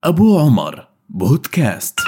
أبو عمر بودكاست.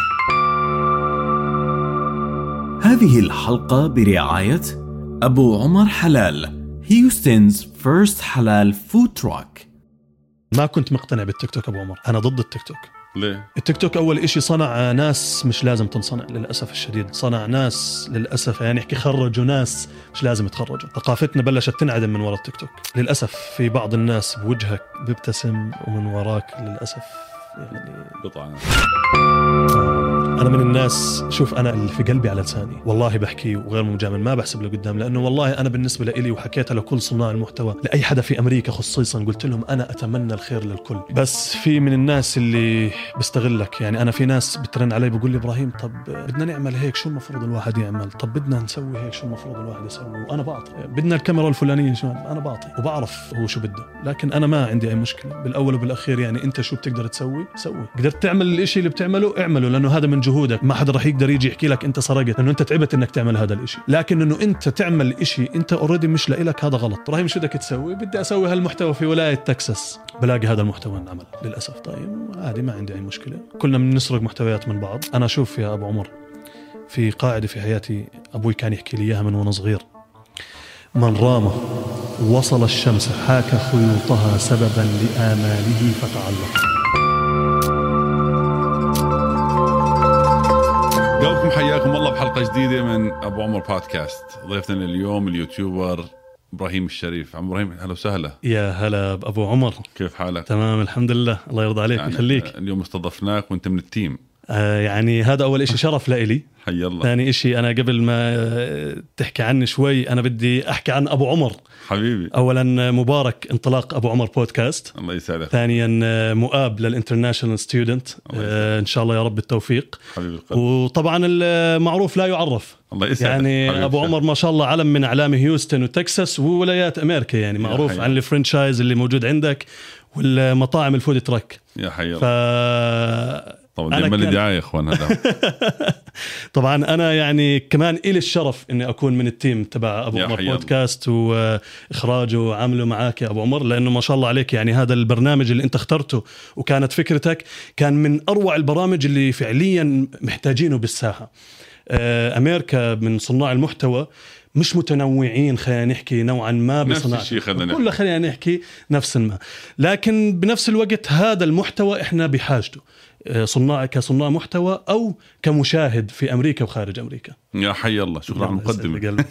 هذه الحلقة برعاية أبو عمر حلال، هيوستن's first حلال food truck. ما كنت مقتنع بالتيك توك أبو عمر، أنا ضد التيك توك. ليه؟ التيك توك أول إشي صنع ناس مش لازم تنصنع، للأسف الشديد صنع ناس للأسف، يعني يحكي خرجوا ناس مش لازم يتخرجوا. ثقافتنا بلشت تنعدم من وراء التيك توك للأسف. في بعض الناس بوجهك بيبتسم ومن وراك للأسف يعني بطعنة. أنا من الناس، شوف أنا اللي في قلبي على لساني والله بحكي وغير مجامل، ما بحسب لقدام، لأنه والله أنا بالنسبة لإلي وحكيتها لكل صناع المحتوى، لأي حدا في أمريكا خصيصا، قلت لهم أنا أتمنى الخير للكل. بس في من الناس اللي بيستغلك، يعني أنا في ناس بترن علي بقول لي إبراهيم طب بدنا نعمل هيك، شو المفروض الواحد يعمل؟ طب بدنا نسوي هيك، شو المفروض الواحد يسوي؟ وأنا بعطي، بدنا الكاميرا الفلانية شو، أنا بعطي وبعرف هو شو بده، لكن أنا ما عندي أي مشكلة. بالأول وبالأخير يعني أنت شو بتقدر تسوي سوي، قدرت تعمل الإشي اللي بتعمله اعمله، لأنه هذا من جهودك. ما حدا رح يقدر يجي يحكي لك انت سرقت، لانه انت تعبت انك تعمل هذا الاشي. لكن انه انت تعمل اشي انت اوريدي مش لإلك، هذا غلط. ابراهيم شو بدك تسوي؟ بدي اسوي هالمحتوى في ولاية تكساس، بلاقي هذا المحتوى انعمل للاسف. طيب عادي، ما عندي اي مشكلة، كلنا بنسرق محتويات من بعض. انا شوف يا ابو عمر، في قاعدة في حياتي ابوي كان يحكي لي اياها من وانا صغير: من رام وصل الشمس حاك خيوطها سببا لآماله فتعلق. قولكم حياكم الله بحلقة جديدة من أبو عمر بودكاست. ضيفتنا اليوم اليوتيوبر إبراهيم الشريف. عم إبراهيم، أهلا وسهلا. يا هلا بأبو عمر، كيف حالك؟ تمام الحمد لله، الله يرضى عليك ويخليك. يعني اليوم استضفناك وانت من التيم. يعني هذا أول إشي شرف لإلي. حي الله. ثاني إشي، أنا قبل ما تحكي عني شوي أنا بدي أحكي عن أبو عمر. حبيبي، أولا مبارك انطلاق أبو عمر بودكاست. الله يسعدك. ثانيا مؤاب للإنترناشنال ستودنت، إن شاء الله يا رب التوفيق. حبيبي القلب. وطبعا المعروف لا يعرف، الله يسعدك. يعني أبو عمر ما شاء الله علم من أعلام هيوستن وتكساس وولايات أمريكا، يعني معروف عن الفرنشايز اللي موجود عندك والمطاعم الفود تراك. يا حي الله. طبعا دي دعاية يا اخوان هذا. طبعا انا يعني كمان إلي الشرف اني اكون من التيم تبع ابو عمر بودكاست، واخراجه وعمله معاك يا ابو عمر، لانه ما شاء الله عليك، يعني هذا البرنامج اللي انت اخترته وكانت فكرتك كان من اروع البرامج اللي فعليا محتاجينه بالساحة. امريكا من صناع المحتوى مش متنوعين، خلينا نحكي نوعا ما بصناعة كلها، خلينا نحكي نفس ما، لكن بنفس الوقت هذا المحتوى احنا بحاجته، كصناع محتوى أو كمشاهد في أمريكا وخارج أمريكا. يا حي الله، شكرا على المقدمة.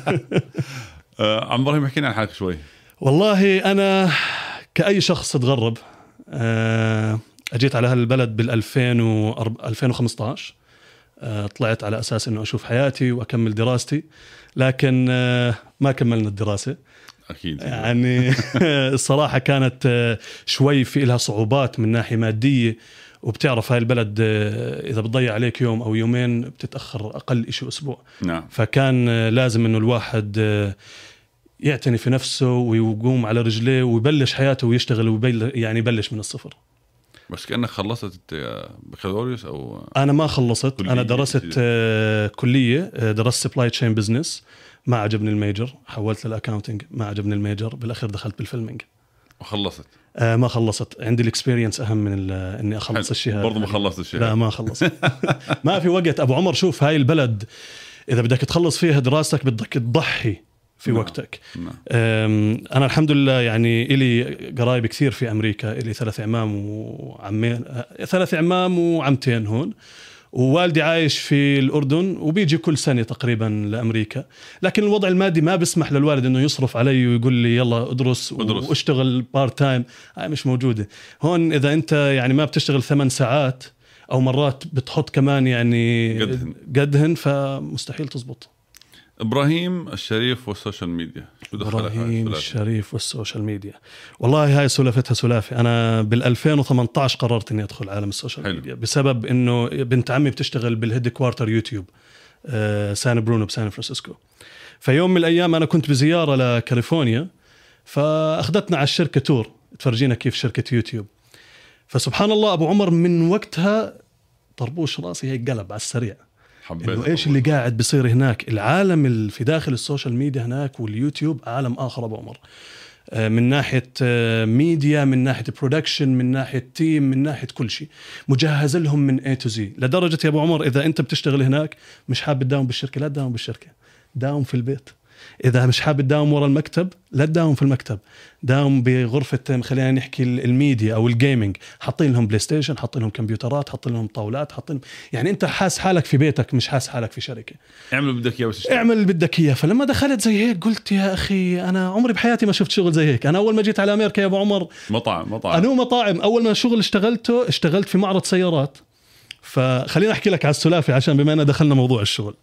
عم إبراهيم احكينا عن حالك شوي. والله أنا كأي شخص تغرب، أجيت على هالبلد بال2015. طلعت على أساس أنه أشوف حياتي وأكمل دراستي، لكن ما كملنا الدراسة أكيد. يعني الصراحة كانت شوي في لها صعوبات من ناحية مادية، وبتعرف هاي البلد إذا بتضيع عليك يوم أو يومين بتتأخر أقل إشي أسبوع. نعم. فكان لازم إنه الواحد يعتني في نفسه ويقوم على رجليه ويبلش حياته ويشتغل يعني يبلش من الصفر. بس كأنك خلصت بكالوريوس أو؟ أنا ما خلصت، أنا درست كلية، درست سبلاي تشين بزنس، ما عجبني الميجر، حولت للأكاونتينج، ما عجبني الميجر، بالأخير دخلت بالفيلمينج. وخلصت؟ ما خلصت، عندي الاكسبيرينس أهم من إني أخلص الشهادة. برضو ما خلصت الشهادة؟ لا ما خلصت. ما في وقت أبو عمر. شوف هاي البلد إذا بدك تخلص فيها دراستك بدك تضحي في وقتك. أنا الحمد لله يعني إلي قرايب كثير في أمريكا، إلي 3 عمام وعمتين هون، ووالدي عايش في الأردن وبيجي كل سنة تقريبا لأمريكا، لكن الوضع المادي ما بيسمح للوالد إنه يصرف علي ويقول لي يلا ادرس واشتغل بارت تايم. هاي مش موجودة هون. إذا أنت يعني ما بتشتغل 8 ساعات أو مرات بتحط كمان يعني قدهن فمستحيل تزبط. إبراهيم الشريف والسوشيال ميديا، إبراهيم الشريف والسوشيال ميديا، والله هاي سلفتها سلافة. أنا بال2018 قررت إني أدخل عالم السوشيال ميديا بسبب إنه بنت عمي بتشتغل بالهيد كوارتر يوتيوب سان برونو بسان فرانسيسكو. فيوم من الأيام أنا كنت بزيارة لكاليفورنيا، فأخذتنا على الشركة تور تفرجينا كيف شركة يوتيوب. فسبحان الله أبو عمر من وقتها طربوش راسي هيك قلب على السريع، إنه إيش اللي قاعد بيصير هناك. العالم في داخل السوشيال ميديا هناك واليوتيوب عالم آخر أبو عمر. من ناحية ميديا، من ناحية برودكشن، من ناحية تيم، من ناحية كل شيء، مجهز لهم من A to Z. لدرجة يا أبو عمر إذا أنت بتشتغل هناك مش حابب تداوم بالشركة، لا تداوم بالشركة، داوم في البيت. إذا مش حابب تداوم ورا المكتب، لا تداوم في المكتب، داوم بغرفة خلينا نحكي الميديا أو الجيمينج. حاطين لهم بلاي ستيشن، حاطين لهم كمبيوترات، حاطين لهم طاولات، حاطين يعني أنت حاس حالك في بيتك، مش حاس حالك في شركة. اعمل اللي بدك إياه بس اعمل اللي بدك إياه. فلما دخلت زي هيك قلت يا أخي أنا عمري بحياتي ما شفت شغل زي هيك. أنا أول ما جيت على أمريكا يا أبو عمر مطاعم. أول ما شغل اشتغلت في معرض سيارات. فخلينا أحكي لك على السلافي عشان بما أننا دخلنا موضوع الشغل.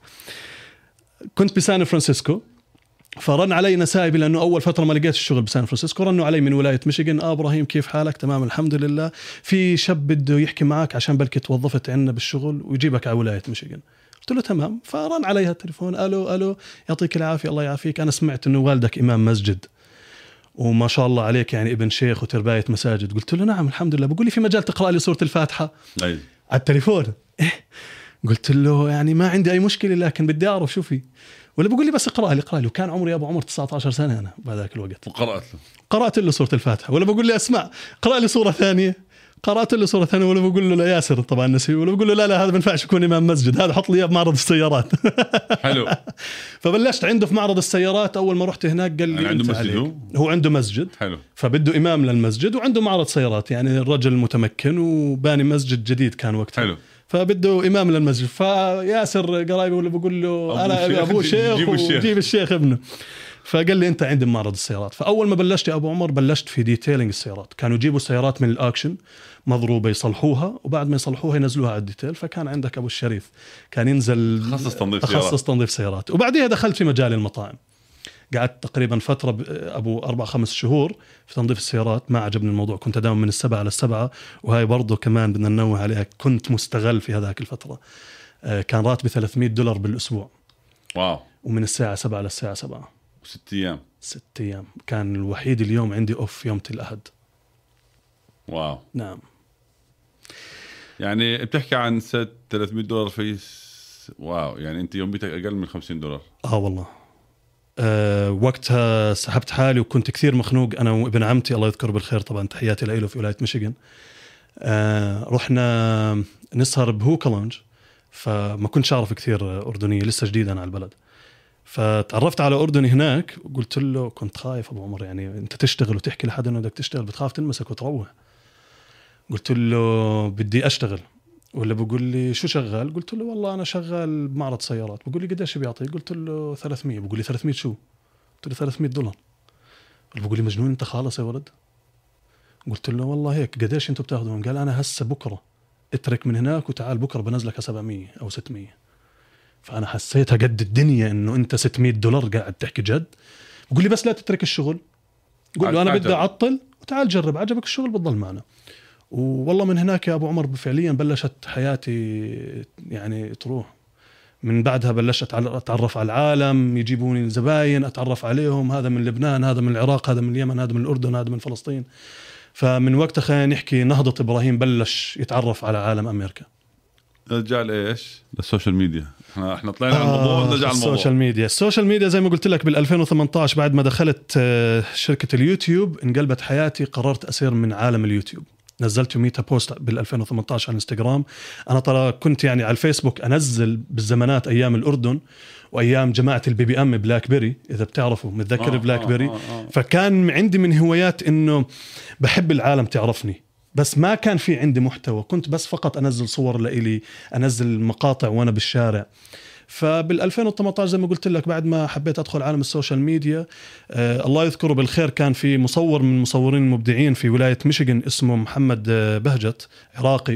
كنت بسان فرانسيسكو، فرن علي نسائبي لأنه أول فترة ما لقيت الشغل بسان فرانسيسكو. رنوا علي من ولاية ميشيغان، إبراهيم كيف حالك؟ تمام الحمد لله، في شاب بده يحكي معك عشان بلكي توظفت عنا بالشغل ويجيبك على ولاية ميشيغان. قلت له تمام. فرن عليها التليفون، ألو يعطيك العافية الله يعافيك، أنا سمعت أنه والدك إمام مسجد وما شاء الله عليك يعني ابن شيخ وترباية مساجد. قلت له نعم الحمد لله. بقول لي في مجال تقرأ لي سورة الفاتحة على التليفون؟ قلت له يعني ما عندي أي مشكلة لكن بدي أعرف شو في. ولا بقول لي بس اقرأ لي. وكان عمري يا أبو عمر 19 سنة أنا بهذاك الوقت. قرأت له سورة الفاتحة. ولا بقول لي اسمع قرأ لي سورة ثانية. قرأت له سورة ثانية. ولا بقول له لا ياسر طبعا نسي. ولا بقول له لا هذا ما ينفعش يكون إمام مسجد، هذا حط لي إياه بمعرض السيارات. حلو. فبلشت عنده في معرض السيارات. أول ما رحت هناك قال لي عنده مسجد، هو عنده مسجد. حلو. فبده إمام للمسجد وعنده معرض سيارات، يعني الرجل متمكن وباني مسجد جديد كان وقتها. حلو. فبده إمام للمسجد. فياسر قرايبي ولا بقول له أنا أبو شيخ وجيب الشيخ ابنه. فقال لي أنت عندي معرض السيارات. فأول ما بلشت يا أبو عمر بلشت في ديتيلينج السيارات. كانوا يجيبوا السيارات من الأكشن مضروبة يصلحوها، وبعد ما يصلحوها ينزلوها على الديتيل. فكان عندك أبو الشريف كان ينزل خصص تنظيف سيارات. وبعدها دخلت في مجال المطاعم. قعدت تقريبا فترة أبو 4-5 شهور في تنظيف السيارات. ما عجبني الموضوع، كنت أداوم من 7 ل7. وهاي برضو كمان بدنا ننوه عليها، كنت مستغل في هذاك الفترة. كان راتبي $300 بالأسبوع. واو. ومن الساعة 7 للساعة 7. 6 أيام. كان الوحيد اليوم عندي أوف يوم الأحد. واو. نعم. يعني بتحكي عن $300 في واو. يعني أنت يوم بيتك أقل من $50. والله. وقتها سحبت حالي وكنت كثير مخنوق أنا وابن عمتي الله يذكره بالخير، طبعا تحياتي له في ولاية ميشيغان. رحنا نسهر بهوكا لونج. فما كنتش أعرف كثير أردنية، لسه جديد أنا على البلد. فتعرفت على أردني هناك وقلت له كنت خايف أبو عمر، يعني أنت تشتغل وتحكي لحد أنه بدك تشتغل بتخاف تلمسك وتروح. قلت له بدي أشتغل. ولا بقول لي شو شغال؟ قلت له والله أنا شغال بمعرض سيارات. بقول لي قديش بيعطي؟ قلت له 300. بقول لي 300 شو؟ قلت له $300. بقول لي مجنون أنت خالص يا ولد. قلت له والله هيك. قديش أنتوا بتاخذون؟ قال أنا هسه بكرة اترك من هناك وتعال بكرة بنزلك 700 أو 600. فأنا حسيتها قد الدنيا إنه أنت $600 قاعد تحكي جد. بقول لي بس لا تترك الشغل. قل له أنا بدي أعطل وتعال جرب، عجبك الشغل بتضل معنا. والله من هناك يا أبو عمر فعليا بلشت حياتي يعني تروح. من بعدها بلشت أتعرف على العالم، يجيبوني زباين أتعرف عليهم، هذا من لبنان، هذا من العراق، هذا من اليمن، هذا من الأردن، هذا من فلسطين. فمن وقتها خلينا نحكي نهضة إبراهيم بلش يتعرف على عالم أمريكا. نرجع لإيش؟ للسوشيال ميديا. احنا طلعنا على الموضوع ونرجع على الموضوع. السوشيال ميديا زي ما قلت لك بال2018 بعد ما دخلت شركة اليوتيوب انقلبت حياتي. قررت أسير من عالم اليوتيوب. نزلت 100 بوست بال2018 على الانستغرام. أنا ترى كنت يعني على الفيسبوك أنزل بالزمانات أيام الأردن وأيام جماعة الBBM بلاك بيري، إذا بتعرفوا متذكر بلاك بيري. فكان عندي من هوايات إنه بحب العالم تعرفني، بس ما كان في عندي محتوى. كنت بس فقط أنزل صور لإلي، أنزل مقاطع وأنا بالشارع. فبال2018 زي ما قلت لك بعد ما حبيت أدخل عالم السوشيال ميديا، الله يذكره بالخير كان في مصور من المصورين المبدعين في ولاية ميشيغان اسمه محمد بهجت عراقي.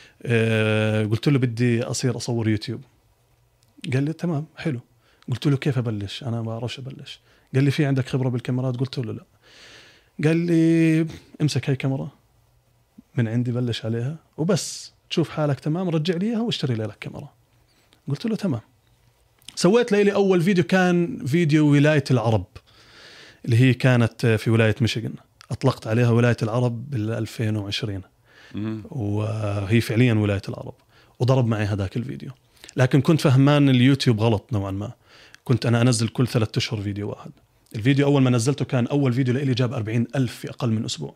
قلت له بدي أصير أصور يوتيوب. قال لي تمام حلو. قلت له كيف أبلش؟ أنا ما أعرفش أبلش. قال لي في عندك خبرة بالكاميرات؟ قلت له لا. قال لي امسك هاي كاميرا من عندي بلش عليها وبس تشوف حالك تمام رجع لي اياها واشتري لك كاميرا. قلت له تمام. سويت لي أول فيديو كان فيديو ولاية العرب اللي هي كانت في ولاية ميشيغان. أطلقت عليها ولاية العرب بال2020 وهي فعليا ولاية العرب، وضرب معي هذاك الفيديو. لكن كنت فهمان اليوتيوب غلط نوعا ما. كنت أنا أنزل كل 3 أشهر فيديو واحد. الفيديو أول ما نزلته كان أول فيديو لإلي جاب 40,000 في أقل من أسبوع،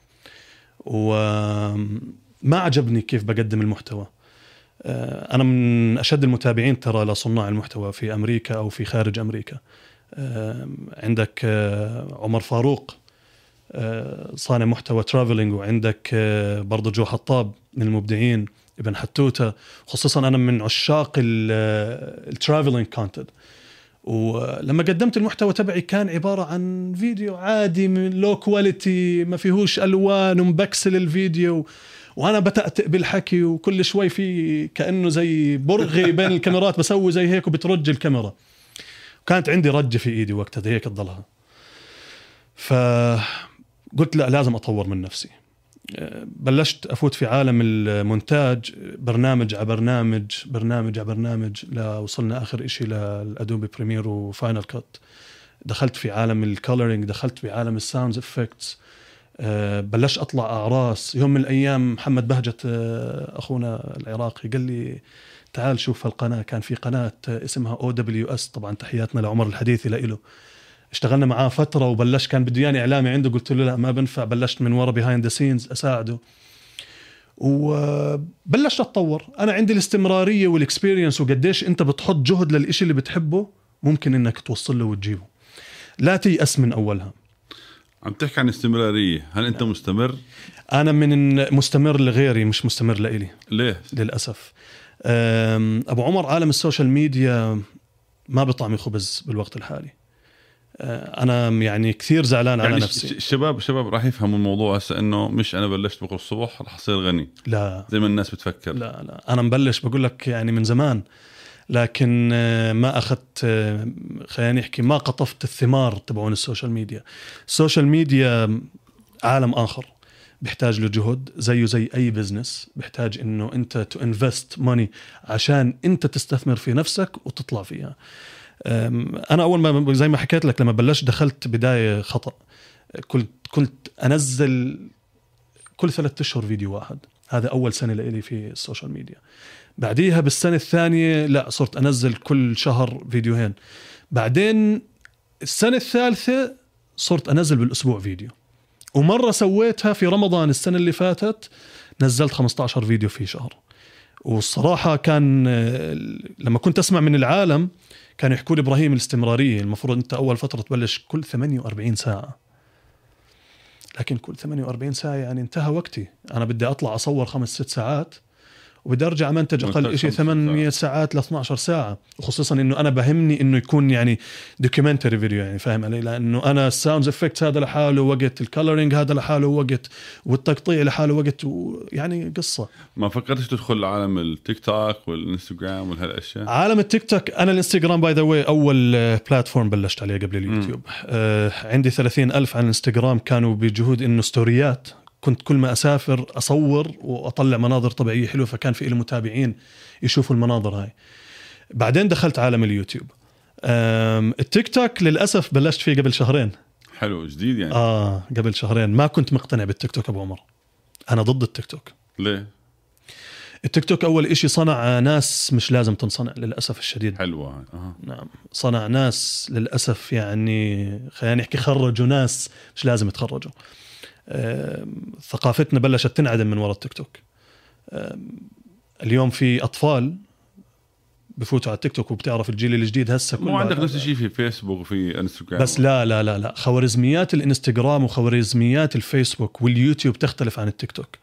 وما عجبني كيف بقدم المحتوى. أنا من أشد المتابعين ترى لصناع المحتوى في أمريكا أو في خارج أمريكا. عندك عمر فاروق صانع محتوى ترافلينج، وعندك برضو جو حطاب من المبدعين، ابن حتوتة. خصوصا أنا من عشاق الترافلينج كونتنت، ولما قدمت المحتوى تبعي كان عبارة عن فيديو عادي من لو كواليتي، ما فيهوش ألوان ومبكسل الفيديو، وأنا بتأتئ بالحكي وكل شوي في كأنه زي برغي بين الكاميرات بسوي زي هيك وبترج الكاميرا. كانت عندي رجة في إيدي وقتها هيك تضلها، فقلت لا لازم أطور من نفسي. بلشت أفوت في عالم المونتاج، برنامج على برنامج لا وصلنا آخر إشي للأدوبي بريمير وفاينل كات. دخلت في عالم الكولرينج، دخلت في عالم الساوندز افكتس، بلشت أطلع أعراس. يوم من الأيام محمد بهجت أخونا العراقي قال لي تعال شوف هالقناة. كان في قناة اسمها OWS، طبعا تحياتنا لعمر الحديثي لإله. اشتغلنا معاه فترة وبلش كان بده ياني إعلامي عنده، قلت له لا ما بنفع، بلشت من ورا behind the scenes أساعده، وبلشت أتطور. أنا عندي الاستمرارية والإكسبيرينس، وقديش أنت بتحط جهد للإشي اللي بتحبه ممكن إنك توصل له وتجيبه، لا تيأس من أولها. عم تحكي عن استمرارية، هل أنت مستمر؟ أنا من مستمر لغيري، مش مستمر لإلي. ليه؟ للأسف أبو عمر عالم السوشيال ميديا ما بطعمي خبز بالوقت الحالي. أنا يعني كثير زعلان يعني على نفسي. الشباب راح يفهموا الموضوع هسه إنه مش أنا بلشت بكرة الصبح راح أصير غني، لا زي ما الناس بتفكر. لا أنا مبلش بقول لك يعني من زمان، لكن ما أخذت، خلينا نحكي ما قطفت الثمار تبعون السوشيال ميديا. السوشيال ميديا عالم آخر بيحتاج له جهد، زيه زي أي بزنس، بيحتاج إنه أنت to invest money عشان أنت تستثمر في نفسك وتطلع فيها. أنا أول ما زي ما حكيت لك لما بلشت دخلت بداية خطأ، كنت أنزل كل 3 أشهر فيديو واحد. هذا أول سنة لإلي في السوشيال ميديا. بعديها بالسنة الثانية لا، صرت أنزل كل شهر فيديوهين. بعدين السنة الثالثة صرت أنزل بالأسبوع فيديو. ومرة سويتها في رمضان السنة اللي فاتت، نزلت 15 فيديو في شهر. والصراحة كان لما كنت أسمع من العالم كانوا يحكوا لي إبراهيم الاستمرارية المفروض أنت أول فترة تبلش كل 48 ساعة، لكن كل 48 ساعة يعني انتهى وقتي. أنا بدي أطلع أصور 5-6 ساعات وبدي أرجع منتج أقل شيء 8 ساعات ل 12 ساعة. وخصوصا إنه أنا بهمني إنه يكون يعني دوكيومنتري فيديو، يعني فاهم علي؟ لأنه أنا الساوندز إفكتس هذا لحاله وقت، الكولرينج هذا لحاله وقت، والتقطيع لحاله وقت، يعني قصة. ما فكرتش تدخل عالم التيك توك والإنستغرام والهالأشياء؟ عالم التيك توك، أنا الإنستغرام باي ذا واي أول بلاتفورم بلشت عليه قبل اليوتيوب. عندي 30,000 على الإنستغرام، كانوا بجهود إنه ستوريات. كنت كل ما أسافر أصور وأطلع مناظر طبيعية حلوة، فكان في المتابعين يشوفوا المناظر هاي. بعدين دخلت عالم اليوتيوب. التيك توك للأسف بلشت فيه قبل شهرين. حلو، جديد يعني. قبل شهرين. ما كنت مقتنع بالتيك توك أبو عمر، أنا ضد التيك توك. ليه؟ التيك توك أول إشي صنع ناس مش لازم تنصنع للأسف الشديد. حلوة. نعم، صنع ناس للأسف، يعني خلينا نحكي خرجوا ناس مش لازم يتخرجوا. ثقافتنا بلشت تنعدم من وراء التيك توك. اليوم في أطفال بفوتوا على التيك توك، وبتعرف الجيل الجديد هسه مو عندك نفس الشيء في فيسبوك وفي انستغرام بس؟ لا خوارزميات الانستغرام وخوارزميات الفيسبوك واليوتيوب تختلف عن التيك توك.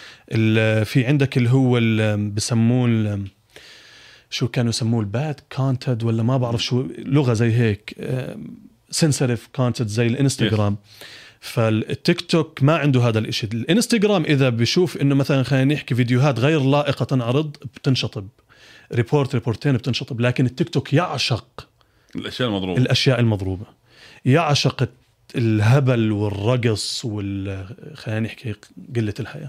في عندك اللي هو بسموه شو كانوا يسموه الباد كونتنت، ولا ما بعرف شو لغة زي هيك، سنسيتيف كونتنت زي الانستغرام. فالتيك توك ما عنده هذا الاشي. الانستغرام اذا بشوف انه مثلا خلينا نحكي فيديوهات غير لائقة تنعرض بتنشطب، ريبورتين بتنشطب. لكن التيك توك يعشق الاشياء المضروبة، يعشق الهبل والرقص خلينا نحكي قلة الحياة.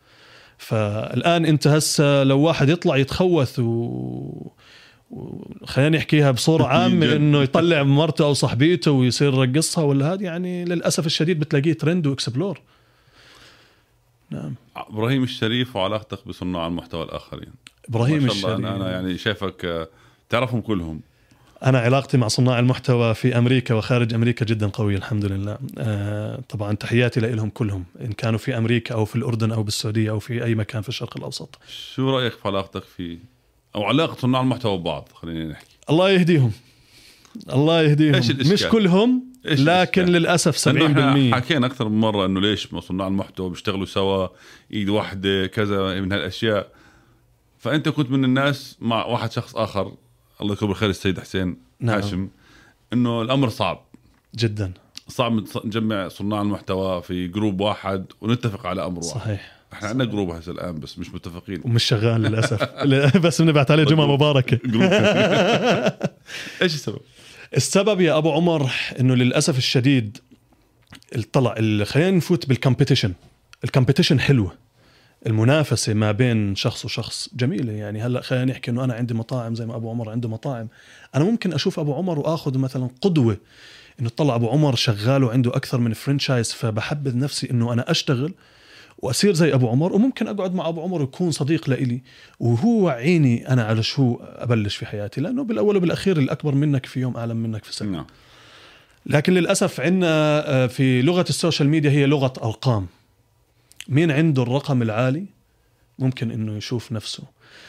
فالآن انت هسه لو واحد يطلع يتخوث خلينا نحكيها بصورة عامة انه يطلع مرته او صاحبيته ويصير رقصها ولا هذا، يعني للأسف الشديد بتلاقيه ترند واكسبلور. نعم. إبراهيم الشريف وعلاقتك بصناع المحتوى الآخرين. إبراهيم الشريف أنا يعني شايفك تعرفهم كلهم. أنا علاقتي مع صناع المحتوى في أمريكا وخارج أمريكا جدا قوية الحمد لله. طبعا تحياتي لهم كلهم إن كانوا في أمريكا أو في الأردن أو بالسعودية أو في أي مكان في الشرق الأوسط. شو رأيك في علاقتك في أو علاقة صناع المحتوى ببعض؟ خلينا نحكي. الله يهديهم الله يهديهم. مش كلهم لكن للأسف 70%. حكينا أكثر من مرة إنه ليش صناع المحتوى بيشتغلوا سوا إيد واحدة كذا من هالأشياء. فأنت كنت من الناس مع واحد شخص آخر الله يكبر خير السيد حسين هاشم إنه الأمر صعب جدا، صعب نجمع صناع المحتوى في جروب واحد ونتفق على أمر واحد. صحيح. احنا عندنا جروب هسه الآن بس مش متفقين ومش شغال للأسف. بس بنبعت عليه جمعة مباركة. ايش السبب؟ السبب يا أبو عمر إنه للأسف الشديد خلينا نفوت بالكمبيتيشن. الكمبيتيشن حلوة، المنافسة ما بين شخص وشخص جميلة. يعني هلأ خلينا نحكي إنه أنا عندي مطاعم زي ما أبو عمر عنده مطاعم، أنا ممكن أشوف أبو عمر وأخذ مثلا قدوة إنه طلع أبو عمر شغال وعنده أكثر من فرنشايز، فبحبذ نفسي إنه أنا أشتغل وأصير زي أبو عمر، وممكن أقعد مع أبو عمر ويكون صديق لإلي وهو عيني أنا على شو أبلش في حياتي، لأنه بالأول وبالأخير الأكبر منك في يوم أعلم منك في سنة. لكن للأسف عندنا في لغة السوشيال ميديا هي لغة أرقام. مين عنده الرقم العالي ممكن إنه يشوف نفسه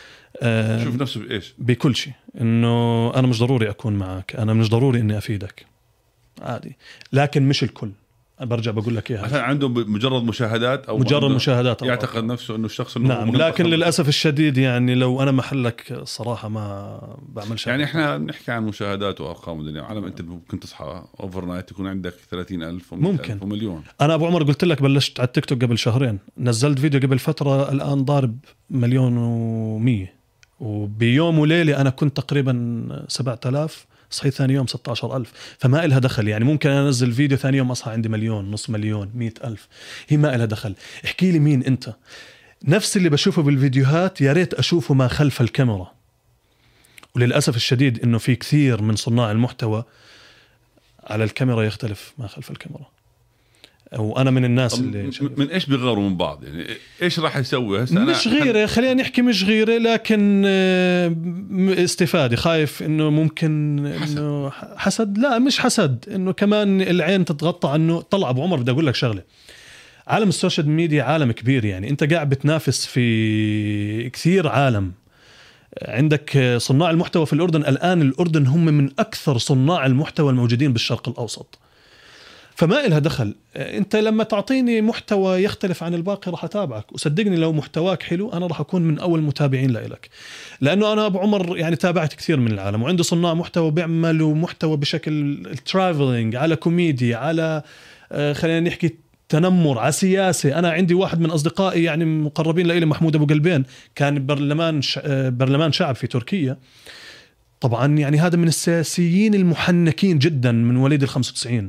يشوف نفسه بإيش؟ بكل شيء. إنه أنا مش ضروري أكون معك، أنا مش ضروري إني أفيدك، عادي. لكن مش الكل، برجع بقول لك إياها، عشان عنده مجرد مشاهدات أو مجرد مشاهدات يعتقد نفسه إنه الشخص نعم. لكن للأسف الشديد يعني لو أنا محلك صراحة ما بعمل شيء. يعني إحنا نحكي عن مشاهدات وأرقام الدنيا عالم. أنت ممكن تصحى أوفر نايت يكون عندك 30,000 ممكن ومليون. أنا أبو عمر قلت لك بلشت على التيك توك قبل شهرين، نزلت فيديو قبل فترة الآن ضارب 1,100,000، وبيوم وليلة أنا كنت تقريبا 7,000، صحيح ثاني يوم 16,000. فما إلها دخل. يعني ممكن أنزل فيديو ثاني يوم أصحى عندي 1,000,000 نص مليون 100,000. هي ما إلها دخل. احكي لي مين أنت؟ نفس اللي بشوفه بالفيديوهات يا ريت أشوفه ما خلف الكاميرا. وللأسف الشديد إنه في كثير من صناع المحتوى على الكاميرا يختلف ما خلف الكاميرا. وأنا من الناس اللي من إيش بيغاروا من بعض؟ يعني إيش راح يسوي هسه؟ مش غيرة، خلينا نحكي مش غيرة، لكن استفادة. خايف إنه ممكن إنه حسد. لا مش حسد، إنه كمان العين تتغطى عنه. طلع أبو عمر بدي أقول لك شغلة، عالم السوشيال ميديا عالم كبير. يعني أنت قاعد بتنافس في كثير عالم. عندك صناع المحتوى في الأردن الآن، الأردن هم من أكثر صناع المحتوى الموجودين بالشرق الأوسط. فما إلها دخل. أنت لما تعطيني محتوى يختلف عن الباقي راح أتابعك، وصدقني لو محتواك حلو أنا راح أكون من أول متابعين لإلك. لأنه أنا أبو عمر يعني تابعت كثير من العالم، وعندي صناع محتوى بيعملوا محتوى بشكل ترافلينج، على كوميديا، على خلينا نحكي تنمر، على سياسة. أنا عندي واحد من أصدقائي يعني مقربين لإلي، محمود أبو قلبين، كان برلمان شعب في تركيا. طبعا يعني هذا من السياسيين المحنكين جدا من وليد ال95.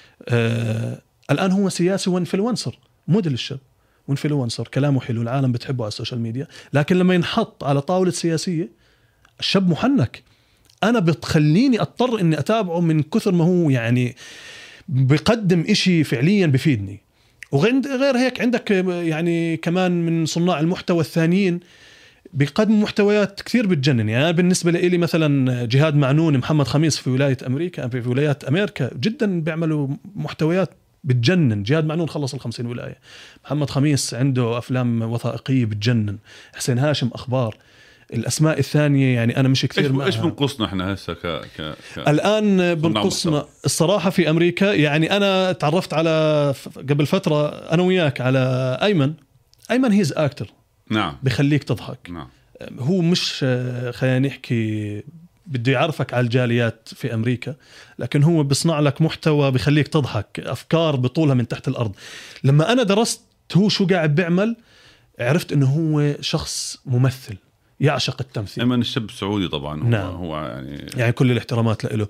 الآن هو سياسي وانفلونسر، موديل الشاب وانفلونسر، كلامه حلو، العالم بتحبه على السوشيال ميديا. لكن لما ينحط على طاولة سياسية الشاب محنك، أنا بتخليني أضطر إني أتابعه من كثر ما هو يعني بيقدم إشي فعليا بفيدني. وغير هيك عندك يعني كمان من صناع المحتوى الثانيين بيقدم محتويات كثير بتجنن. يعني أنا بالنسبة لي مثلا جهاد معنون، محمد خميس في ولايات أمريكا جدا بيعملوا محتويات بتجنن. جهاد معنون خلص 50 ولاية. محمد خميس عنده أفلام وثائقية بتجنن. حسين هاشم أخبار. الأسماء الثانية يعني أنا مش كثير. إيش بنقصنا إحنا هسه الآن بنقصنا الصراحة في أمريكا. يعني أنا تعرفت على قبل فترة أنا وياك على أيمن هيز أكتر. نعم. بخليك تضحك. نعم. هو مش خلينا نحكي بده يعرفك على الجاليات في أمريكا، لكن هو بصنع لك محتوى بخليك تضحك، أفكار بطولها من تحت الأرض. لما أنا درست هو شو قاعد بيعمل عرفت إنه هو شخص ممثل يعشق التمثيل. أيمن الشاب سعودي طبعا. نعم. هو يعني كل الاحترامات له.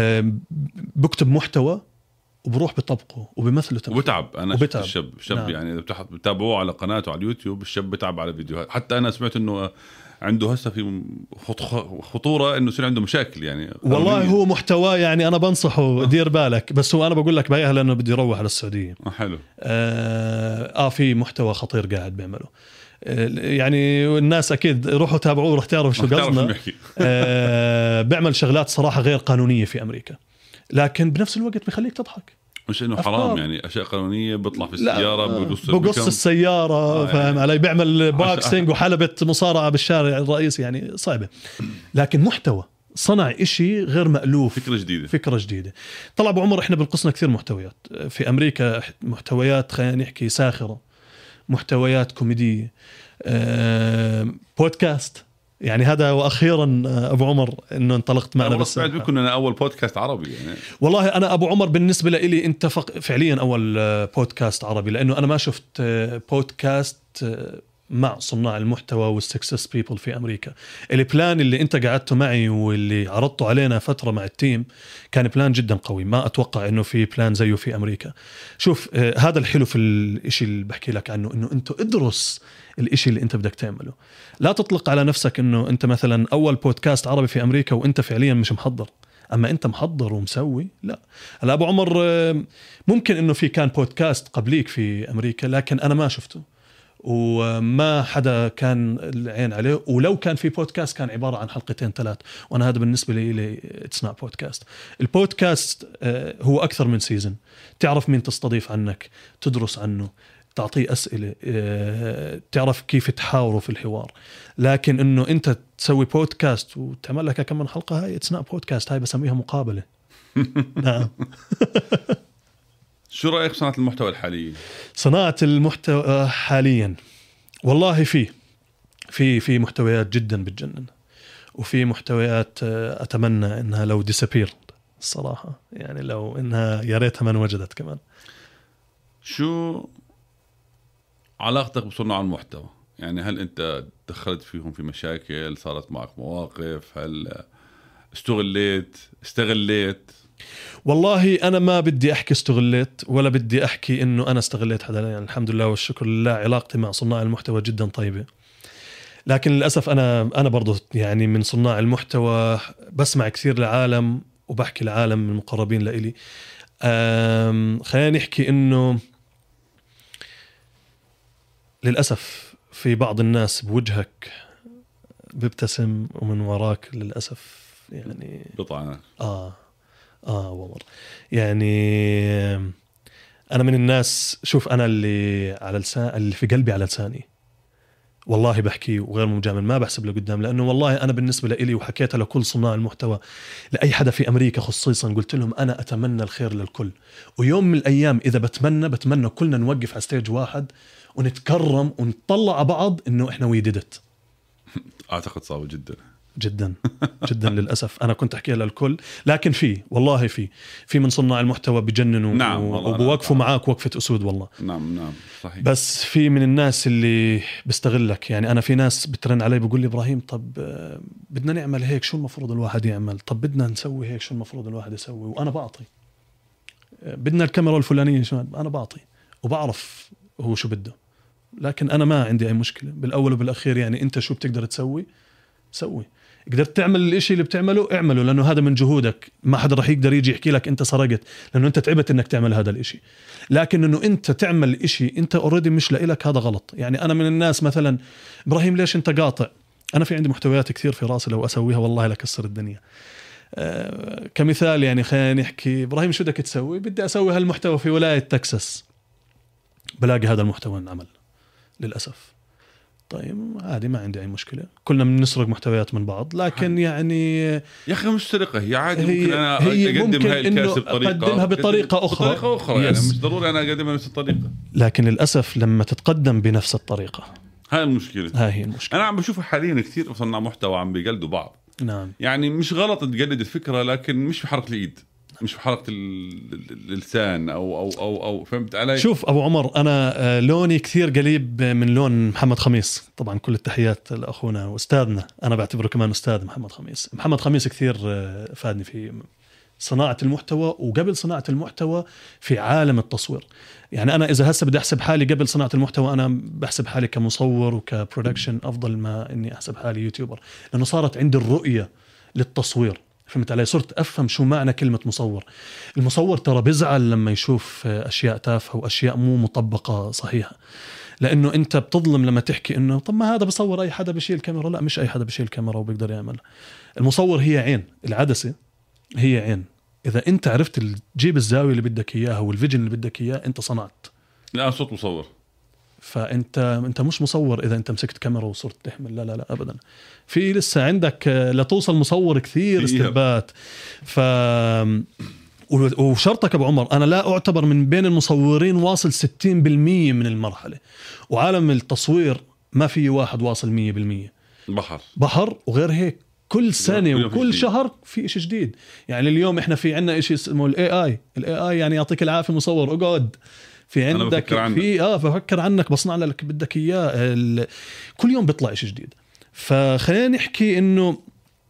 بكتب محتوى وبروح بطبقه وبمثله تمثيل وبتعب. أنا وبتعب. الشاب نعم. يعني إذا بتابعوه على قناته على اليوتيوب، الشاب بتعب على فيديوهات. حتى أنا سمعت إنه عنده هسه في خطورة إنه يصير عنده مشاكل. يعني والله هو محتوى يعني أنا بنصحه دير بالك، بس هو أنا بقول لك بيها لأنه بدي يروح على السعودية. حلو. في محتوى خطير قاعد بيعمله. يعني الناس أكيد روحوا تابعوه ورح تعرفوا شو قصدنا. بيعمل شغلات صراحة غير قانونية في أمريكا، لكن بنفس الوقت بيخليك تضحك. مش إنه حرام يعني أشياء قانونية، بيطلع في السيارة بقص السيارة فاهم علي، بيعمل بوكسينج وحلبة مصارعة بالشارع الرئيسي، يعني صعبة. لكن محتوى صنع إشي غير مألوف، فكرة جديدة. طلع أبو عمر إحنا بنقصنا كثير محتويات في أمريكا، محتويات خلينا نحكي ساخرة، محتويات كوميدية، بودكاست. يعني هذا وأخيرا أبو عمر إنه انطلقت معنا. بس بيكون أنا أول بودكاست عربي يعني. والله أنا أبو عمر بالنسبة لي أنت فعليا أول بودكاست عربي، لأنه أنا ما شفت بودكاست مع صناع المحتوى والسكسس بيبل في أمريكا. البلان اللي أنت قعدته معي واللي عرضته علينا فترة مع التيم كان بلان جدا قوي، ما أتوقع إنه في بلان زيه في أمريكا. شوف هذا الحلو في الإشي اللي بحكي لك عنه، إنه أنت ادرس الإشي اللي أنت بدك تعمله. لا تطلق على نفسك إنه أنت مثلا أول بودكاست عربي في أمريكا وأنت فعليا مش محضر. أما أنت محضر ومسوي، لا. هلا أبو عمر ممكن إنه في كان بودكاست قبليك في أمريكا، لكن أنا ما شفته وما حدا كان العين عليه، ولو كان في بودكاست كان عبارة عن 2-3 وأنا هذا بالنسبة لي it's not podcast. البودكاست هو أكثر من سيزن، تعرف مين تستضيف عنك، تدرس عنه، تعطيه أسئلة، تعرف كيف تحاوره في الحوار. لكن إنه أنت تسوي بودكاست وتعمل لك كم من حلقة، هاي it's not podcast، هاي بسميها مقابلة. نعم. شو رأيك صناعة المحتوى الحالية؟ صناعة المحتوى حاليا والله في محتويات جدا بتجنن، وفي محتويات أتمنى إنها لو disappeared الصراحة، يعني لو إنها يا ريتها ما انوجدت كمان. شو علاقتك بصناع المحتوى؟ يعني هل أنت دخلت فيهم في مشاكل، صارت معك مواقف، هل استغليت؟ والله أنا ما بدي أحكي استغليت ولا بدي أحكي إنه أنا استغليت حدا، يعني الحمد لله والشكر لله علاقتي مع صناع المحتوى جدا طيبة. لكن للأسف أنا برضو يعني من صناع المحتوى بسمع كثير لعالم وبحكي لعالم المقربين لإلي. خلينا نحكي إنه للأسف في بعض الناس بوجهك بيبتسم ومن وراك للأسف يعني بطعنك. والله يعني أنا من الناس، شوف أنا اللي على اللي في قلبي على لساني والله بحكي وغير مجامل، ما بحسب لقدام. لأنه والله أنا بالنسبة لإلي وحكيتها لكل صناع المحتوى، لأي حدا في أمريكا خصيصا، قلت لهم أنا أتمنى الخير للكل، ويوم من الأيام إذا بتمنى كلنا نوقف على ستيج واحد ونتكرم ونطلع على بعض إنه إحنا ويددت. أعتقد صعب جدا جدا جدا للأسف. أنا كنت أحكيها للكل، لكن والله في من صناع المحتوى بجننوا. نعم. وبوقفوا معاك وقفة أسود والله. نعم صحيح. بس في من الناس اللي بيستغلك. يعني أنا في ناس بترن علي بيقول لي إبراهيم طب بدنا نعمل هيك، شو المفروض الواحد يعمل؟ طب بدنا نسوي هيك، شو المفروض الواحد يسوي؟ وأنا بعطي. بدنا الكاميرا الفلانية، شو أنا بعطي وبعرف هو شو بده. لكن أنا ما عندي أي مشكلة بالأول وبالأخير. يعني أنت شو بتقدر تسوي سوي، قدرت تعمل الاشي اللي بتعمله اعمله، لأنه هذا من جهودك. ما حدا رح يقدر يجي يحكي لك انت سرقت، لأنه انت تعبت انك تعمل هذا الاشي. لكن انه انت تعمل اشي انت اوريدي مش لإلك، هذا غلط. يعني انا من الناس مثلا إبراهيم ليش انت قاطع؟ انا في عندي محتويات كثير في راسي لو اسويها والله لكسر الدنيا. كمثال يعني خلينا نحكي إبراهيم شو بدك تسوي؟ بدي اسوي هالمحتوى في ولاية تكساس، بلاقي هذا المحتوى انعمل للأسف. طيب عادي ما عندي أي مشكلة، كلنا بنسرق محتويات من بعض. لكن يعني يا أخي مش سرقة، هي عادي. ممكن أنا أقدم هاي الكاسة أقدمها بطريقة أخرى يعني مش ضروري أنا أقدمها بنفس الطريقة. لكن للأسف لما تتقدم بنفس الطريقة، هاي المشكلة. هاي المشكلة. أنا عم بشوف حاليا كثير صناع محتوى عم بيقلدوا بعض. نعم. يعني مش غلط تقلد الفكرة، لكن مش بحركة الإيد، مش بحركة اللسان أو فهمت علي؟ شوف أبو عمر، أنا لوني كثير قريب من لون محمد خميس. طبعا كل التحيات لأخونا وأستاذنا، أنا بعتبره كمان أستاذ محمد خميس كثير فادني في صناعة المحتوى، وقبل صناعة المحتوى في عالم التصوير. يعني أنا إذا هسه بدي أحسب حالي قبل صناعة المحتوى، أنا بحسب حالي كمصور وكبرودكشن أفضل ما إني أحسب حالي يوتيوبر، لأنه صارت عندي الرؤية للتصوير. فهمت علي؟ صرت أفهم شو معنى كلمة مصور. المصور ترى بزعل لما يشوف أشياء تافهة وأشياء مو مطبقة صحيحة. لأنه أنت بتظلم لما تحكي إنه طب ما هذا بصور أي حدا بشيل كاميرا. لا، مش أي حدا بشيل كاميرا وبيقدر يعمل. المصور هي عين، العدسة هي عين. إذا أنت عرفت تجيب الزاوية اللي بدك إياها والفيجن اللي بدك إياه، أنت صنعت. لا صوت مصور. فأنت مش مصور إذا أنت مسكت كاميرا وصرت تحمل. لا لا لا أبدا. في لسه عندك لتوصل مصور كثير استثبات. وشرطك أبو عمر، أنا لا أعتبر من بين المصورين واصل 60% من المرحلة، وعالم التصوير ما في واحد واصل 100%. بحر. وغير هيك كل سنة وكل شهر في إشي جديد. يعني اليوم إحنا في عنا إشي اسمه ال AI يعني يعطيك العافية مصور اقعد في عندك في بفكر عنك بصنع لك بدك إياه. كل يوم بيطلع إشي جديد. فخلينا نحكي إنه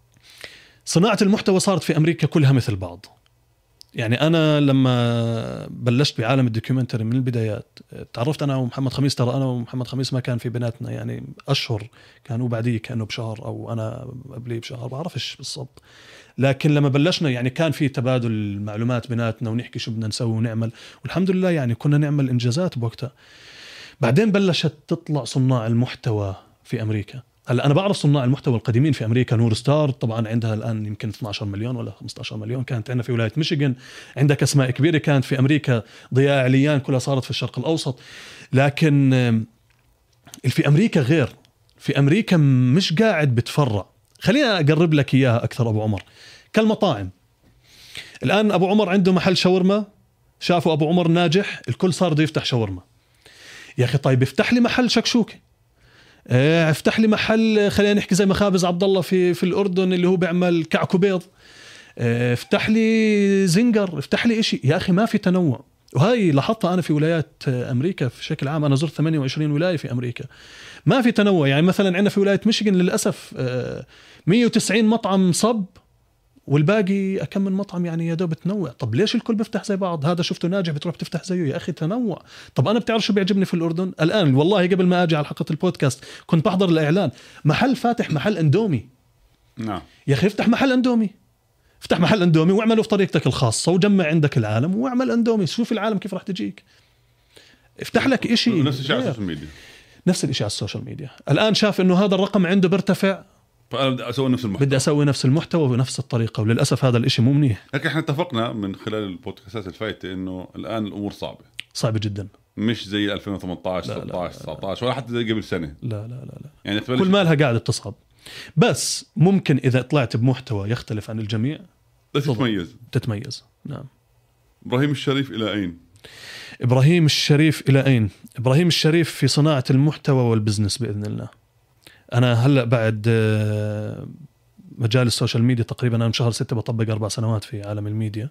صناعة المحتوى صارت في أمريكا كلها مثل بعض. يعني أنا لما بلشت بعالم الدوكيومنتري من البدايات تعرفت أنا ومحمد خميس. ترى أنا ومحمد خميس ما كان في بيناتنا يعني أشهر، كانوا بعدي كأنه بشهر أو أنا قبلي بشهر، بعرفش بالضبط. لكن لما بلشنا يعني كان في تبادل معلومات بيناتنا ونحكي شو بدنا نسوي ونعمل، والحمد لله يعني كنا نعمل إنجازات بوقتها. بعدين بلشت تطلع صناع المحتوى في أمريكا. هلا أنا بعرف صناع المحتوى القديمين في أمريكا. نور ستار طبعا عندها الآن يمكن 12 مليون ولا 15 مليون. كانت عندنا في ولاية ميشيغان. عندك أسماء كبيرة كانت في أمريكا. ضياء عليان كلها صارت في الشرق الأوسط. لكن في أمريكا غير. في أمريكا مش قاعد بتفرع. خلينا أقرب لك إياها أكثر أبو عمر. كالمطاعم الآن أبو عمر عنده محل شاورما، شافوا أبو عمر ناجح، الكل صار بده يفتح شاورما. يا أخي طيب افتح لي محل شكشوكة، افتح لي محل خلينا نحكي زي مخابز عبد الله في الأردن اللي هو بيعمل كعك وبيض، افتح لي زنجر، افتح لي إشي. يا أخي ما في تنوع. وهاي لاحظتها أنا في ولايات أمريكا بشكل عام. أنا زرت 28 ولاية في أمريكا، ما في تنوع. يعني مثلا عندنا في ولاية ميشيغان للأسف 190 مطعم صب، والباقي أكم من مطعم يعني يا دوب تنوع. طب ليش الكل بيفتح زي بعض؟ هذا شفته ناجح بتروح بتفتح زيه. يا أخي تنوع. طب أنا بتعرف شو بيعجبني في الأردن الآن؟ والله قبل ما أجي على حلقة البودكاست كنت بحضر الإعلان، محل فاتح محل أندومي. نعم يا أخي افتح محل أندومي، افتح محل أندومي واعمله في طريقتك الخاصة وجمع عندك العالم واعمل أندومي. شوف العالم كيف راح تجيك. افتح لك إشي. نفس الشيء على السوشيال ميديا. نفس الإشي على السوشيال ميديا. الآن شاف إنه هذا الرقم عنده بيرتفع، فأنا بدي أسوي نفس المحتوى. بدي أسوي نفس المحتوى ونفس الطريقة. وللأسف هذا الإشي مو منيح. لكن احنا اتفقنا من خلال البودكاستات الفايتة إنه الآن الأمور صعبة جدا. مش زي 2018 16 19 ولا حتى زي قبل سنة. لا يعني كل مالها قاعدة تصعب. بس ممكن إذا طلعت بمحتوى يختلف عن الجميع تتميز. نعم. إبراهيم الشريف إلى أين؟ إبراهيم الشريف إلى أين؟ إبراهيم الشريف في صناعة المحتوى والبزنس بإذن الله. أنا هلأ بعد مجال السوشيال ميديا تقريبا أنا من شهر 6 بطبق 4 سنوات في عالم الميديا.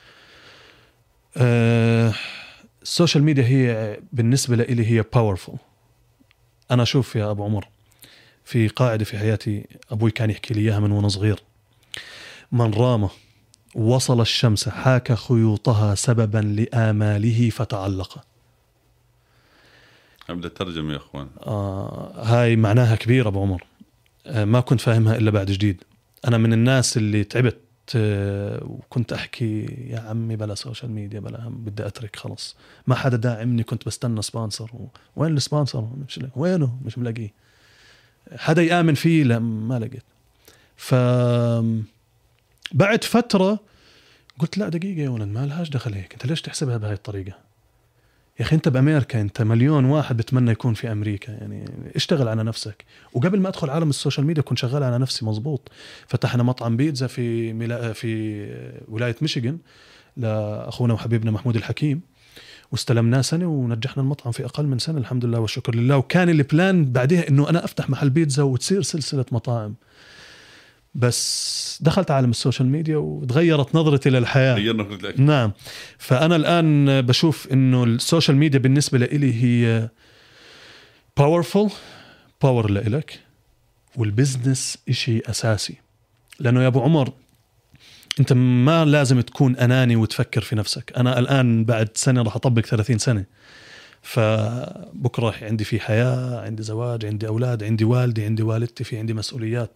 السوشيال ميديا هي بالنسبة لي هي powerful. أنا أشوف يا أبو عمر في قاعدة في حياتي أبوي كان يحكي لي إياها من وأنا صغير: من رام وصل الشمس حاك خيوطها سببا لآماله فتعلق. أبدأ الترجمة يا أخوان. هاي معناها كبير أبو عمر. ما كنت فاهمها إلا بعد جديد. أنا من الناس اللي تعبت وكنت أحكي يا عمي بلا سوشيال ميديا بلا هم، بدي أترك خلص، ما حدا داعمني. كنت بستنى سبانسر وين السبانسر؟ وينه؟ مش ملاقيه. حدا يآمن فيه؟ لا ما لقيت. بعد فترة قلت لا دقيقة يا ولد، ما لهاش دخل هيك. أنت ليش تحسبها بهاي الطريقة يا أخي؟ أنت بأمريكا، أنت مليون واحد بتمنى يكون في أمريكا. يعني اشتغل على نفسك. وقبل ما أدخل عالم السوشيال ميديا كنت شغال على نفسي مزبوط. فتحنا مطعم بيتزا في ولاية ميشيغان لأخونا وحبيبنا محمود الحكيم، واستلمناه سنة ونجحنا المطعم في أقل من سنة الحمد لله والشكر لله. وكان البلان بعدها إنه أنا أفتح محل بيتزا وتصير سلسلة مطاعم. بس دخلت عالم السوشيال ميديا وتغيرت نظرتي للحياة. نعم. فأنا الآن بشوف إنه السوشيال ميديا بالنسبة لي هي باور لإلك، والبزنس إشي أساسي. لأنه يا أبو عمر أنت ما لازم تكون أناني وتفكر في نفسك. أنا الآن بعد سنة راح أطبق 30 سنة، فبكرة عندي في حياة، عندي زواج، عندي أولاد، عندي والدي، عندي والدتي، في عندي مسؤوليات.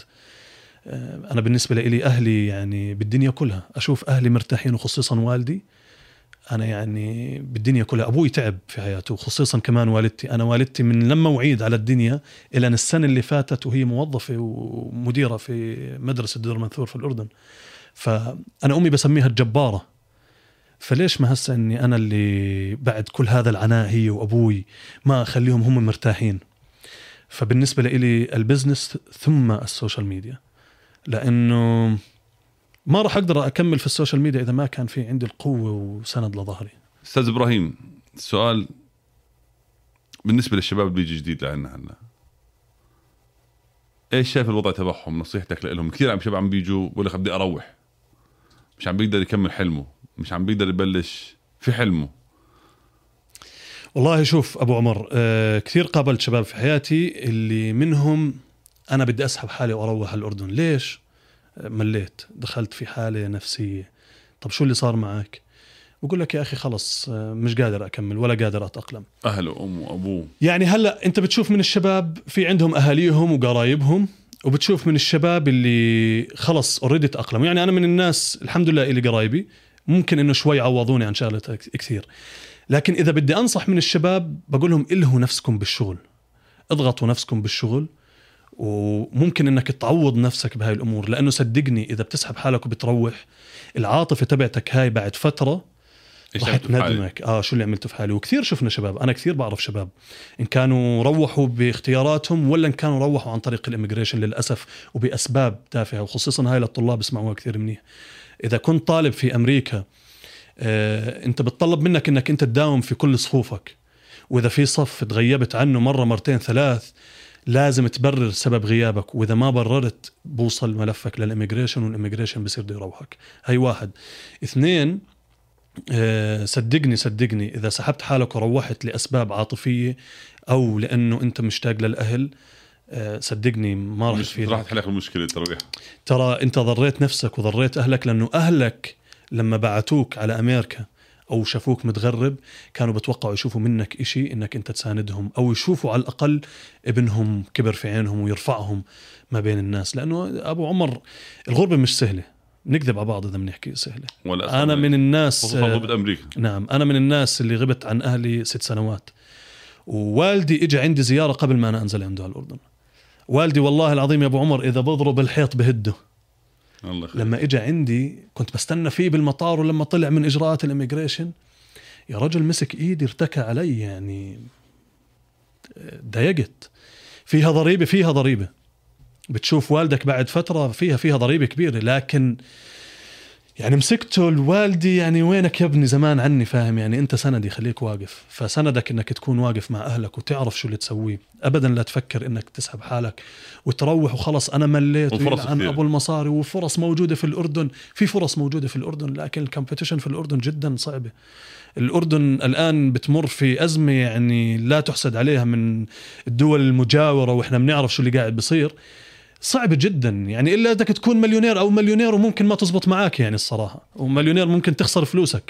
أنا بالنسبة لي أهلي يعني بالدنيا كلها. أشوف أهلي مرتاحين وخصوصا والدي، أنا يعني بالدنيا كلها. أبوي تعب في حياته، خصيصا كمان والدتي. أنا والدتي من لما وعيد على الدنيا إلى أن السنة اللي فاتت وهي موظفة ومديرة في مدرسة دور منثور في الأردن. فأنا أمي بسميها الجبارة، فليش ما هسه أني أنا اللي بعد كل هذا العناء هي وأبوي ما أخليهم هم مرتاحين. فبالنسبة لي البزنس ثم السوشيال ميديا، لأنه ما راح أقدر أكمل في السوشيال ميديا إذا ما كان في عندي القوة وسند لظهري. أستاذ إبراهيم، السؤال بالنسبة للشباب اللي بيجي جديد لعنا هلا، إيش شايف الوضع تبعهم؟ نصيحتك لهم. كثير عم شباب عم بيجوا بقول لك بدي أروح، مش عم بيقدر يكمل حلمه، مش عم بيقدر يبلش في حلمه. والله شوف أبو عمر، كثير قابلت شباب في حياتي اللي منهم أنا بدي أسحب حالي وأروح على الأردن. ليش؟ مليت، دخلت في حالة نفسية. طب شو اللي صار معك؟ بقول لك يا أخي خلص مش قادر أكمل ولا قادر أتأقلم. أهله وأمه وأبوه. يعني هلأ أنت بتشوف من الشباب في عندهم أهاليهم وقرايبهم، وبتشوف من الشباب اللي خلص أوريدي تأقلموا. يعني أنا من الناس الحمد لله إلي قرايبي ممكن إنه شوي عوضوني عن شغلة كثير. لكن إذا بدي أنصح من الشباب بقول لهم إلهوا نفسكم بالشغل، اضغطوا نفسكم بالشغل، وممكن إنك تعوض نفسك بهاي الأمور. لأنه صدقني إذا بتسحب حالك وبتروح، العاطفة تبعتك هاي بعد فترة راح تندمك. شو اللي عملته في حالي. وكثير شفنا شباب، أنا كثير بعرف شباب إن كانوا روحوا باختياراتهم ولا إن كانوا روحوا عن طريق الإميجريشن للأسف وبأسباب تافهة. وخصوصا هاي للطلاب اسمعوها كثير منيح. إذا كنت طالب في أمريكا أنت بتطلب منك إنك أنت تداوم في كل صفوفك، وإذا في صف تغيبت عنه مرة مرتين ثلاث لازم تبرر سبب غيابك، وإذا ما بررت بوصل ملفك للإميجريشن، والإميجريشن بصير بده يروحك. هاي واحد. اثنين، صدقني إذا سحبت حالك وروحت لأسباب عاطفية أو لأنه أنت مشتاق للأهل، صدقني ما راح تفيد، راح تحلك المشكلة. ترى أنت ضريت نفسك وضريت أهلك، لأنه أهلك لما بعتوك على أمريكا أو شافوك متغرب كانوا بتوقعوا يشوفوا منك إشي إنك أنت تساندهم، أو يشوفوا على الأقل ابنهم كبر في عينهم ويرفعهم ما بين الناس. لأنه أبو عمر الغربة مش سهلة، نكذب على بعض إذا بنحكي سهلة. أنا من الناس أمريكا. نعم، أنا من الناس اللي غبت عن أهلي 6 سنوات، ووالدي إجا عندي زيارة قبل ما أنا أنزل عنده على الأردن. والدي والله العظيم يا أبو عمر إذا بضرب الحيط بهده. لما إجا عندي كنت بستنى فيه بالمطار، ولما طلع من إجراءات الإميجريشن يا رجل مسك إيدي ارتكى علي، يعني ضايقت. فيها ضريبة بتشوف والدك بعد فترة فيها ضريبة كبيرة. لكن يعني مسكته الوالدي، يعني وينك يا ابني زمان عني، فاهم؟ يعني أنت سندي، خليك واقف. فسندك إنك تكون واقف مع أهلك وتعرف شو اللي تسويه. أبدا لا تفكر إنك تسحب حالك وتروح وخلص أنا مليت عن أبو المصاري. وفرص موجودة في الأردن، في فرص موجودة في الأردن، لكن الكومبيتيشن في الأردن جدا صعبة. الأردن الآن بتمر في أزمة يعني لا تحسد عليها من الدول المجاورة، وإحنا بنعرف شو اللي قاعد بيصير. صعب جدا يعني، إلا إذا تكون مليونير أو مليونير وممكن ما تزبط معاك يعني الصراحة، ومليونير ممكن تخسر فلوسك.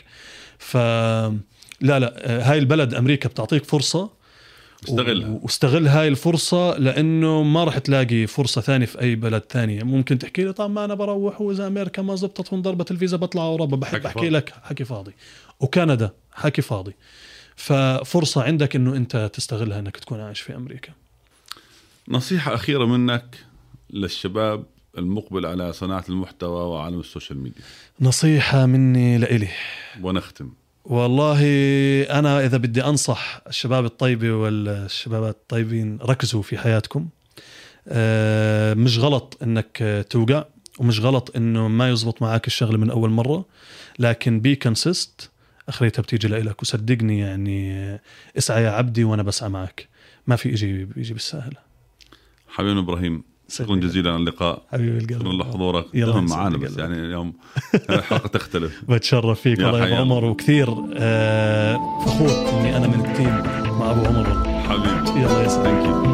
لا هاي البلد أمريكا بتعطيك فرصة، واستغل هاي الفرصة، لأنه ما راح تلاقي فرصة ثانية في أي بلد ثانية. ممكن تحكي لي طب ما أنا بروح، وإذا أمريكا ما زبطت وانضربت الفيزا بطلع أوروبا. بحكي لك حكي فاضي، وكندا حكي فاضي. ففرصة عندك إنه أنت تستغلها إنك تكون عايش في أمريكا. نصيحة أخيرة منك للشباب المقبل على صناعة المحتوى وعالم السوشيال ميديا. نصيحة مني لإلي ونختم. والله أنا إذا بدي أنصح الشباب الطيبة والشبابات الطيبين، ركزوا في حياتكم. مش غلط إنك توقع، ومش غلط إنه ما يزبط معاك الشغل من أول مرة، لكن بي كونسيست أخريتها بتيجي لإلك. وصدقني يعني اسعى يا عبدي وأنا بسعى معك، ما في يجي بالسهل. حبيبنا إبراهيم، شكرا جزيلا على اللقاء. حبيبي القلب، شكرا لحضورك. دهم معانا بس يعني اليوم الحلقة تختلف. بتشرف فيك والله يا عمر، وكثير فخور إني أنا من التيم مع أبو عمر. حبيبي يلا يسلمك.